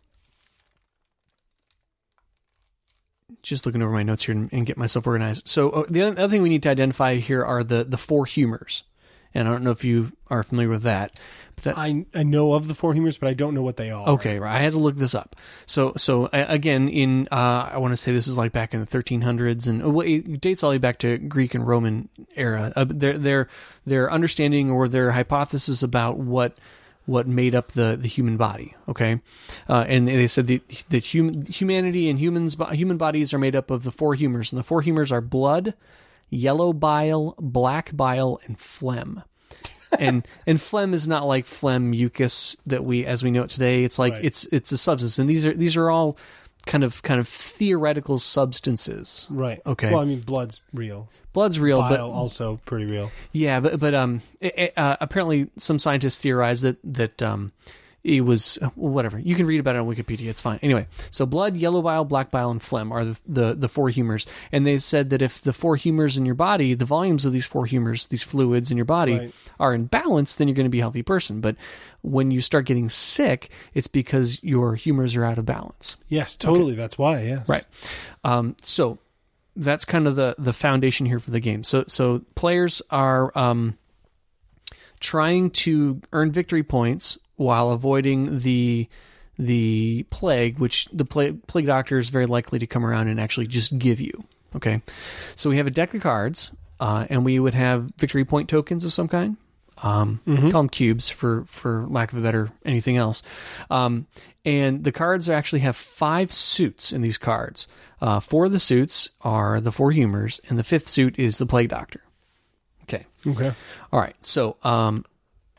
just looking over my notes here and, and get myself organized. So, uh, the other thing we need to identify here are the the four humors, and I don't know if you are familiar with that. But that I I know of the four humors, but I don't know what they are. Okay, right. I had to look this up. So, so uh, again, in uh, I want to say this is like back in the thirteen hundreds, and uh, well, it dates all the way back to Greek and Roman era. Uh, their their their understanding or their hypothesis about what what made up the, the human body. Okay, uh, and they said that that hum, humanity and humans human bodies are made up of the four humors, and the four humors are blood, yellow bile, black bile, and phlegm. and and phlegm is not like phlegm mucus that we as we know it today. It's like Right. it's it's a substance, and these are these are all kind of kind of theoretical substances. Right. Okay. Well, I mean, blood's real. Blood's real, Bile but also pretty real. yeah, but but um, it, it, uh, apparently some scientists theorize that that um, it was well, whatever. You can read about it on Wikipedia. It's fine. Anyway, so blood, yellow bile, black bile, and phlegm are the, the the four humors, and they said that if the four humors in your body, the volumes of these four humors, these fluids in your body, Right. are in balance, then you're going to be a healthy person. But when you start getting sick, it's because your humors are out of balance. Yes, totally. That's why. Yes. Right. Um, so that's kind of the, the foundation here for the game. So so players are um, trying to earn victory points while avoiding the the plague, which the plague, plague doctor is very likely to come around and actually just give you. Okay, so we have a deck of cards, uh, and we would have victory point tokens of some kind. Um, Call them cubes for, for lack of a better anything else. Um, and the cards actually have five suits in these cards. Uh, four of the suits are the four humors, and the fifth suit is the plague doctor. Okay. Okay. All right. So, um,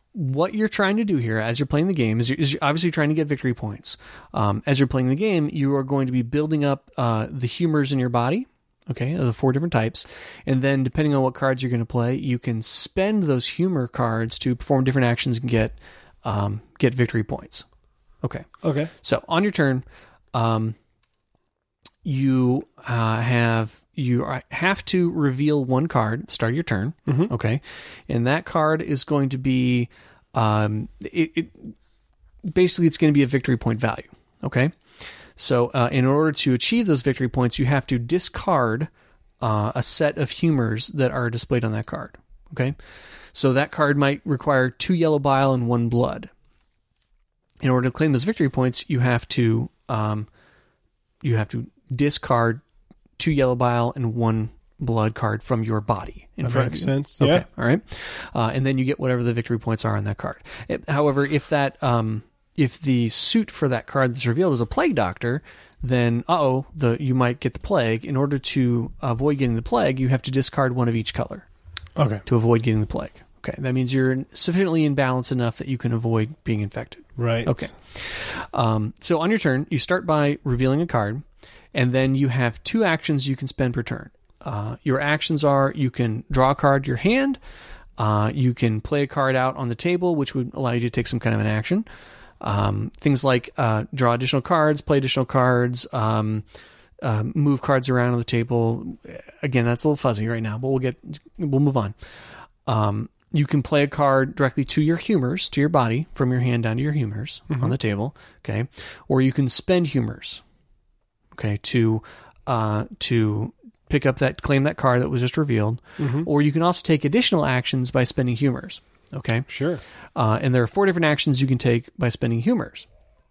what you're trying to do here as you're playing the game is you're, is you're obviously trying to get victory points. Um, as you're playing the game, you are going to be building up uh, the humors in your body, okay, of the four different types. And then depending on what cards you're going to play, you can spend those humor cards to perform different actions and get um, get victory points. Okay. Okay. So on your turn, um, you uh, have you are, have to reveal one card at the start of your turn. Mm-hmm. Okay, and that card is going to be um, it, it basically it's going to be a victory point value. Okay, so uh, in order to achieve those victory points, you have to discard uh, a set of humors that are displayed on that card. Okay, so that card might require two yellow bile and one blood. In order to claim those victory points, you have to um, you have to discard two yellow bile and one blood card from your body in that front makes of you. sense. Okay, Yeah. all right, uh, and then you get whatever the victory points are on that card. It, however, if that um, if the suit for that card that's revealed is a plague doctor, then uh oh, the you might get the plague. In order to avoid getting the plague, you have to discard one of each color. Okay. To avoid getting the plague. Okay, that means you're sufficiently in balance enough that you can avoid being infected. Right. Okay. Um, so on your turn, you start by revealing a card, and then you have two actions you can spend per turn. Uh, your actions are you can draw a card to your hand, uh, you can play a card out on the table, which would allow you to take some kind of an action. Um, things like uh, draw additional cards, play additional cards, um, uh, move cards around on the table. Again, that's a little fuzzy right now, but we'll get we'll move on. Um, You can play a card directly to your humors, to your body, from your hand down to your humors mm-hmm. on the table, okay? Or you can spend humors, okay, to uh, to pick up that, claim that card that was just revealed. Mm-hmm. Or you can also take additional actions by spending humors, okay? Sure. Uh, and there are four different actions you can take by spending humors.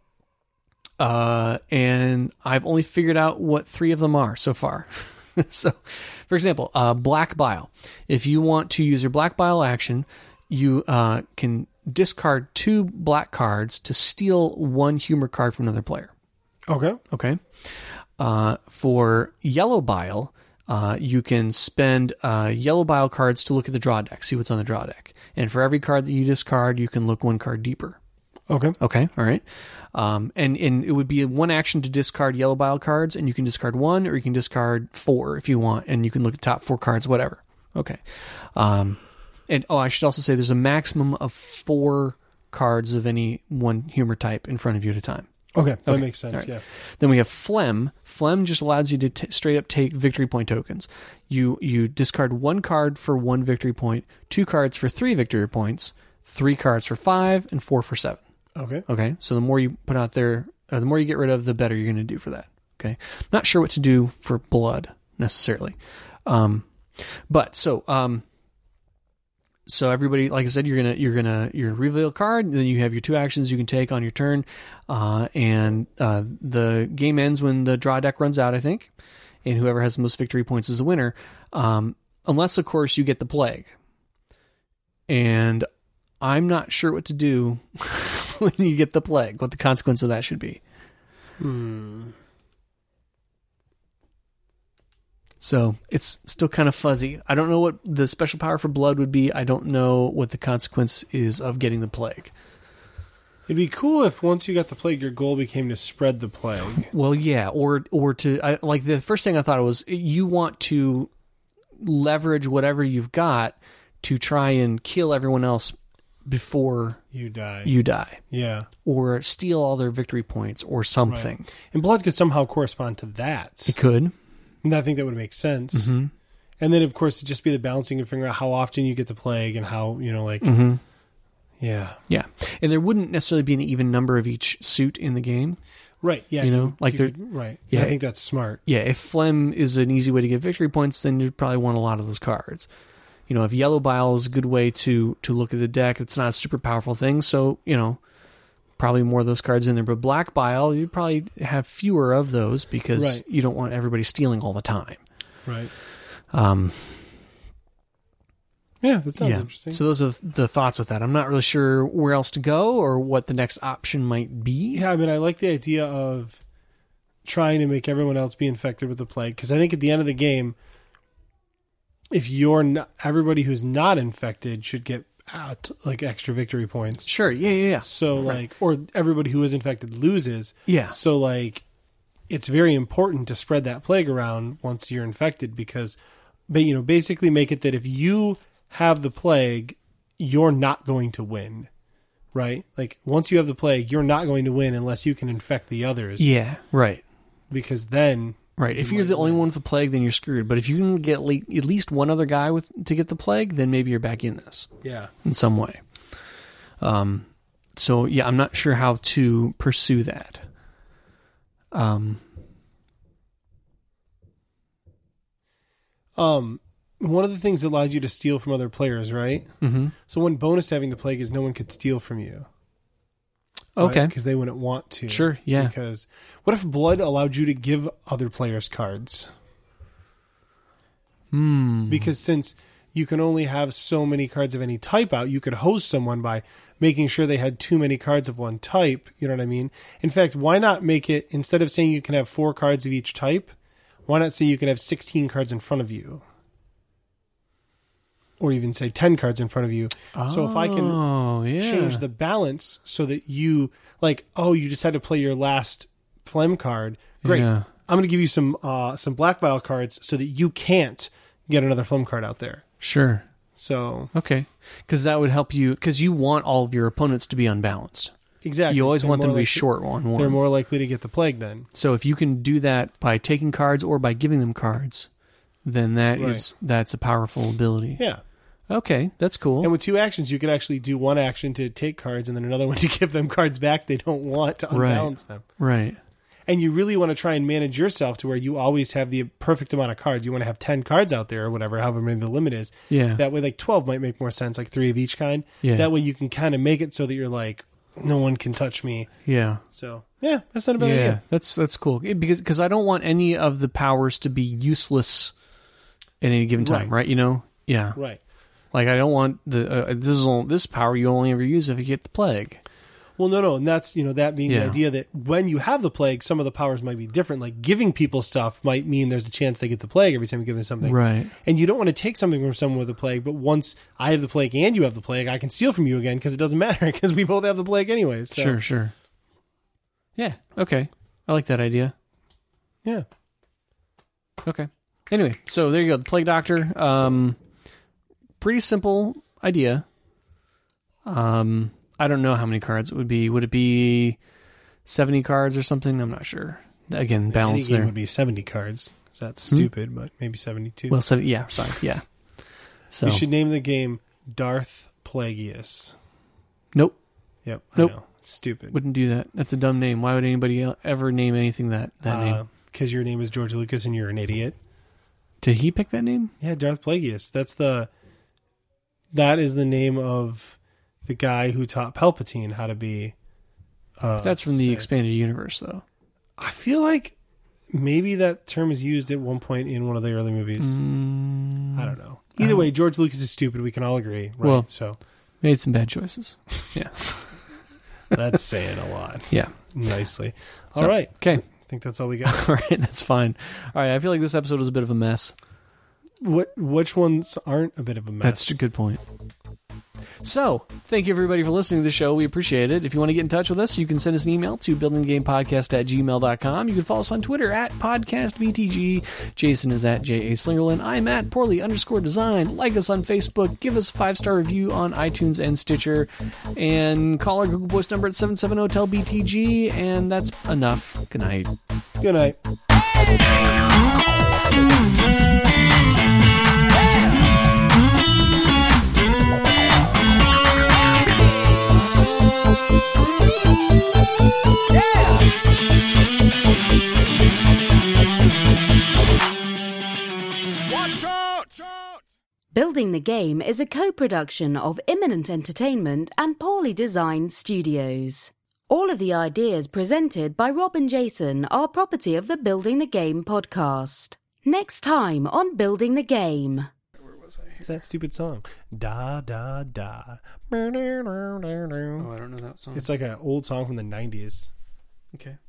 Uh, and I've only figured out what three of them are so far. So, for example, uh, black bile. If you want to use your black bile action, you uh, can discard two black cards to steal one humor card from another player. Okay. Okay. Uh, for yellow bile, uh, you can spend uh, yellow bile cards to look at the draw deck, see what's on the draw deck. And for every card that you discard, you can look one card deeper. Okay. Okay. All right. Um, and, and it would be one action to discard yellow bile cards, and you can discard one, or you can discard four if you want, and you can look at top four cards, whatever. Okay. Um, and oh, I should also say there's a maximum of four cards of any one humor type in front of you at a time. Okay. That Okay. makes sense. All right. Yeah. Then we have phlegm. Phlegm just allows you to t- straight up take victory point tokens. You, you discard one card for one victory point, two cards for three victory points, three cards for five, and four for seven. Okay. Okay, so the more you put out there, uh, the more you get rid of, the better you're going to do for that. Okay, not sure what to do for blood necessarily, um, but so um, so everybody, like I said, you're gonna you're gonna you're gonna reveal a card, and then you have your two actions you can take on your turn, uh, and uh, the game ends when the draw deck runs out, I think, and whoever has the most victory points is the winner, um, unless of course you get the plague, and I'm not sure what to do when you get the plague, what the consequence of that should be. Hmm. So it's still kind of fuzzy. I don't know what the special power for blood would be. I don't know what the consequence is of getting the plague. It'd be cool if once you got the plague, your goal became to spread the plague. Well, yeah, or or to I, like the first thing I thought was you want to leverage whatever you've got to try and kill everyone else before You die. you die, Yeah. or steal all their victory points, or something. Right. And blood could somehow correspond to that. It could. And I think that would make sense. Mm-hmm. And then, of course, it'd just be the balancing and figuring out how often you get the plague and how, you know, like, Mm-hmm. yeah. Yeah, and there wouldn't necessarily be an even number of each suit in the game. Right. Yeah. You know, like you they're- could- right. yeah. Yeah. I think that's smart. Yeah, if phlegm is an easy way to get victory points, then you'd probably want a lot of those cards. You know, if yellow bile is a good way to to look at the deck, it's not a super powerful thing, so, you know, probably more of those cards in there. But black bile, you'd probably have fewer of those because Right. you don't want everybody stealing all the time. Right. Um, Yeah. That sounds yeah. interesting. So those are the thoughts with that. I'm not really sure where else to go or what the next option might be. Yeah, I mean, I like the idea of trying to make everyone else be infected with the plague, because I think at the end of the game, if you're not, everybody who's not infected should get uh, t- like extra victory points. Sure. Yeah, yeah, yeah. So like, or everybody who is infected loses. Yeah. So like, it's very important to spread that plague around once you're infected, because, but you know, basically make it that if you have the plague, you're not going to win, right? Like once you have the plague, you're not going to win unless you can infect the others. Yeah. Right. Because then, right. If you're the only one with the plague, then you're screwed. But if you can get le- at least one other guy with to get the plague, then maybe you're back in this. Yeah. In some way. Um. So yeah, I'm not sure how to pursue that. Um. Um. One of the things that allowed you to steal from other players, right? Mm-hmm. So one bonus to having the plague is no one could steal from you. Okay. Because they wouldn't want to. Sure, yeah. Because what if blood allowed you to give other players cards? Hmm. Because since you can only have so many cards of any type out, you could host someone by making sure they had too many cards of one type. You know what I mean? In fact, why not make it, instead of saying you can have four cards of each type, why not say you can have sixteen cards in front of you? Or even say ten cards in front of you. Oh, so if I can yeah. change the balance so that you, like, oh, you just had to play your last phlegm card. Great. Yeah. I'm going to give you some uh, some black vial cards so that you can't get another phlegm card out there. Sure. So Okay. Because that would help you, because you want all of your opponents to be unbalanced. exactly. You always They're want them more to be likely- short on one. They're more likely to get the plague then. So if you can do that by taking cards or by giving them cards, then that Right. is that's a powerful ability. Yeah. Okay, that's cool. And with two actions, you could actually do one action to take cards and then another one to give them cards back they don't want to Right. unbalance them. Right. And you really want to try and manage yourself to where you always have the perfect amount of cards. You want to have ten cards out there or whatever, however many the limit is. Yeah. That way, like twelve might make more sense, like three of each kind. Yeah. That way you can kind of make it so that you're like, no one can touch me. Yeah. So, yeah, that's not a bad Yeah. idea. That's that's cool. It- because cause I don't want any of the powers to be useless at any given time, Right. right? You know? Yeah. Right. Like I don't want the uh, this is all, this power you only ever use if you get the plague. Well, no, no. And that's, you know, that being Yeah. the idea that when you have the plague, some of the powers might be different. Like giving people stuff might mean there's a chance they get the plague every time you give them something. Right. And you don't want to take something from someone with a plague, but once I have the plague and you have the plague, I can steal from you again because it doesn't matter because we both have the plague anyways. So, Sure, sure. Yeah. Okay. I like that idea. yeah. Okay. Anyway, so there you go. The Plague Doctor. Um, pretty simple idea. Um, I don't know how many cards it would be. Would it be seventy cards or something? I'm not sure. Again, balance Any game there. would be seventy cards. So that's stupid, but maybe seventy-two. Well, seven, yeah, sorry, yeah. So you should name the game Darth Plagueis. nope, Yep. Nope. I know. It's stupid. wouldn't do that. That's a dumb name. Why would anybody el- ever name anything that that name? Because your name is George Lucas and you're an idiot. Did he pick that name? Yeah, Darth Plagueis. That's the. That is the name of the guy who taught Palpatine how to be. Uh, That's from the Sith. expanded universe, though. I feel like maybe that term is used at one point in one of the early movies. Mm, I don't know. Either way, George Lucas is stupid. We can all agree, right? Well- so made some bad choices. Yeah, that's saying a lot. yeah. Nicely. So, All right. Okay. I think that's all we got. All right, that's fine. All right, I feel like this episode was a bit of a mess. What? Which ones aren't a bit of a mess? That's a good point. So, thank you everybody for listening to the show. We appreciate it. If you want to get in touch with us, you can send us an email to buildinggamepodcast at gmail dot com. You can follow us on Twitter at podcastbtg. Jason is at J A Slingerland. I'm at poorly underscore design. Like us on Facebook. Give us a five-star review on iTunes and Stitcher. And call our Google Voice number at seven seven zero T E L B T G. And that's enough. Good night. Good night. Building the Game is a co-production of Imminent Entertainment and Poorly Designed Studios. All of the ideas presented by Rob and Jason are property of the Building the Game podcast. Next time on Building the Game. It's that stupid song. Da da da. Oh, I don't know that song. It's like an old song from the nineties. Okay.